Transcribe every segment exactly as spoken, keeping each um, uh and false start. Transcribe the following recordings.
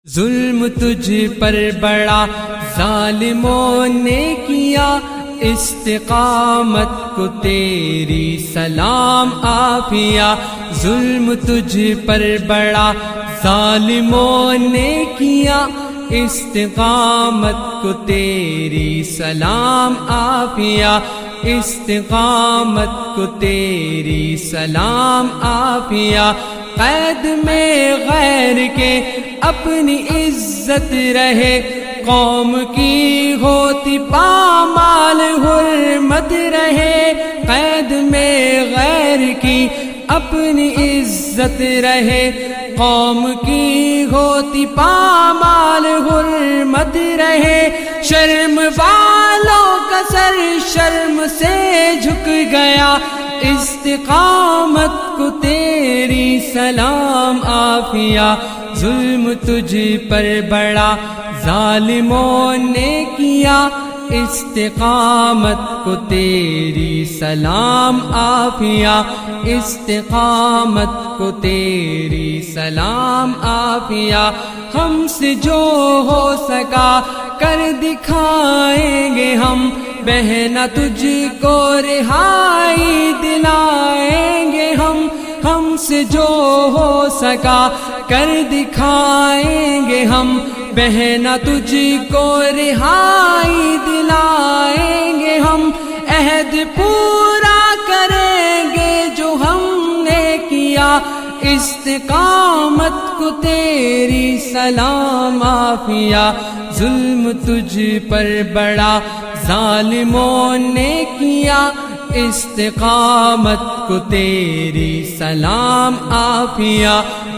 ظلم تجھ پر بڑا ظالموں نے کیا، استقامت کو تیری سلام عافیہ۔ ظلم تجھ پر بڑا ظالموں نے کیا، استقامت کو تیری سلام عافیہ۔ استقامت کو تیری سلام عافیہ۔ قید میں غیر کے اپنی عزت رہے، قوم کی ہوتی پامال حرمت رہے۔ قید میں غیر کی اپنی عزت رہے، قوم کی ہوتی پامال حرمت رہے۔ شرم والوں کا سر شرم سے جھک گیا، استقامت کو تیری سلام عافیہ۔ ظلم تجھ پر بڑا ظالموں نے کیا، استقامت کو تیری سلام عافیہ۔ استقامت کو تیری سلام عافیہ۔ ہم سے جو ہو سکا کر دکھائیں گے ہم، بہنا تجھ کو رہائی دلائیں گے ہم۔ ہم سے جو ہو سکا کر دکھائیں گے ہم، بہنا تجھ کو رہائی دلائیں گے ہم۔ عہد پورا کریں گے جو ہم نے کیا، استقامت کو تیری سلام عافیہ۔ ظلم تجھ پر بڑا ظالموں نے کیا، استقامت کو تیری سلام عافیہ۔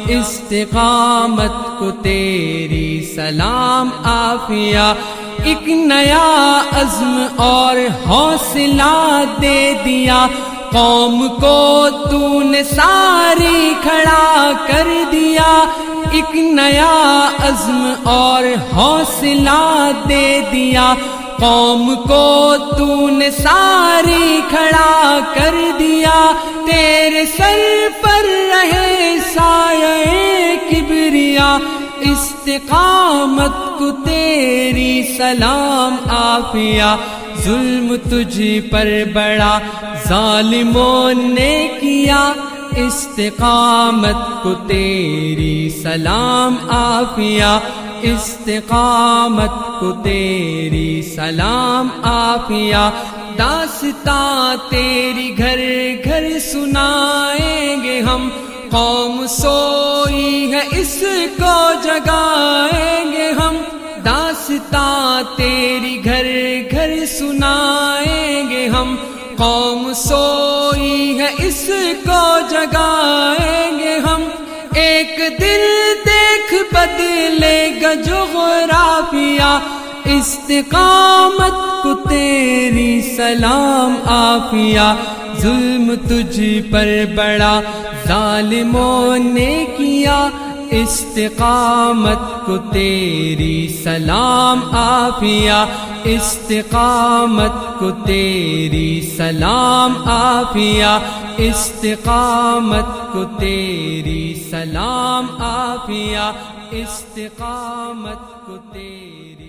استقامت کو تیری سلام عافیہ۔ ایک نیا عزم اور حوصلہ دے دیا، قوم کو تو نے ساری کھڑا کر دیا۔ ایک نیا عزم اور حوصلہ دے دیا، قوم کو تو نے ساری کھڑا کر دیا۔ تیرے سر پر رہے سایہ کبریا، استقامت کو تیری سلام عافیہ۔ ظلم تجھ پر بڑا ظالموں نے کیا، استقامت کو تیری سلام عافیہ۔ استقامت کو تیری سلام عافیہ۔ داستاں تیری گھر گھر سنائیں گے ہم، قوم سوئی ہے اس کو جگائیں گے ہم۔ داستاں تیری گھر گھر سنائیں گے ہم، قوم سوئی ہے اس کو جگائیں گے ہم۔ ایک دل دیکھ بدلے گا جغرافیہ، استقامت کو تیری سلام عافیہ۔ ظلم تجھ پر بڑا ظالموں نے کیا، استقامت کو تیری سلام عافیہ۔ استقامت کو تیری سلام عافیہ۔ استقامت کو تیری سلام عافیہ۔ استقامت کو تیری